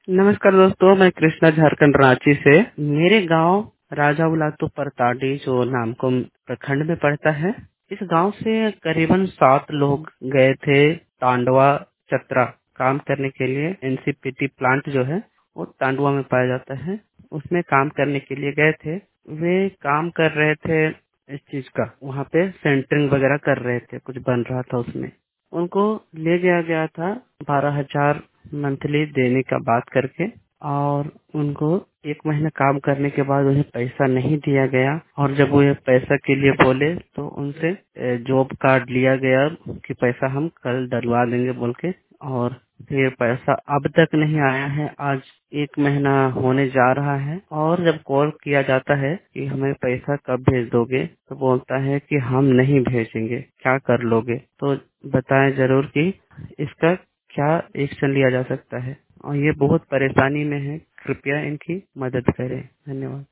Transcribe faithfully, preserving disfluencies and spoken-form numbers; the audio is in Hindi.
नमस्कार दोस्तों, मैं कृष्णा झारखंड रांची से। मेरे गांव राजा उलातू परताडी जो नामकुम प्रखंड में पड़ता है, इस गांव से करीबन सात लोग गए थे तांडवा चतरा काम करने के लिए। एनसीपीटी प्लांट जो है वो तांडवा में पाया जाता है, उसमें काम करने के लिए गए थे। वे काम कर रहे थे इस चीज का, वहाँ पे सेंटरिंग वगैरह कर रहे थे, कुछ बन रहा था उसमें। उनको ले गया गया था बारह हजार मंथली देने का बात करके, और उनको एक महीना काम करने के बाद उन्हें पैसा नहीं दिया गया। और जब वो ये पैसा के लिए बोले तो उनसे जॉब कार्ड लिया गया कि पैसा हम कल डलवा देंगे बोल के, और फिर पैसा अब तक नहीं आया है। आज एक महीना होने जा रहा है, और जब कॉल किया जाता है कि हमें पैसा कब भेज दोगे, तो बोलता है कि हम नहीं भेजेंगे, क्या कर लोगे। तो बताएं जरूर कि इसका क्या एक्शन लिया जा सकता है, और ये बहुत परेशानी में है। कृपया इनकी मदद करें। धन्यवाद।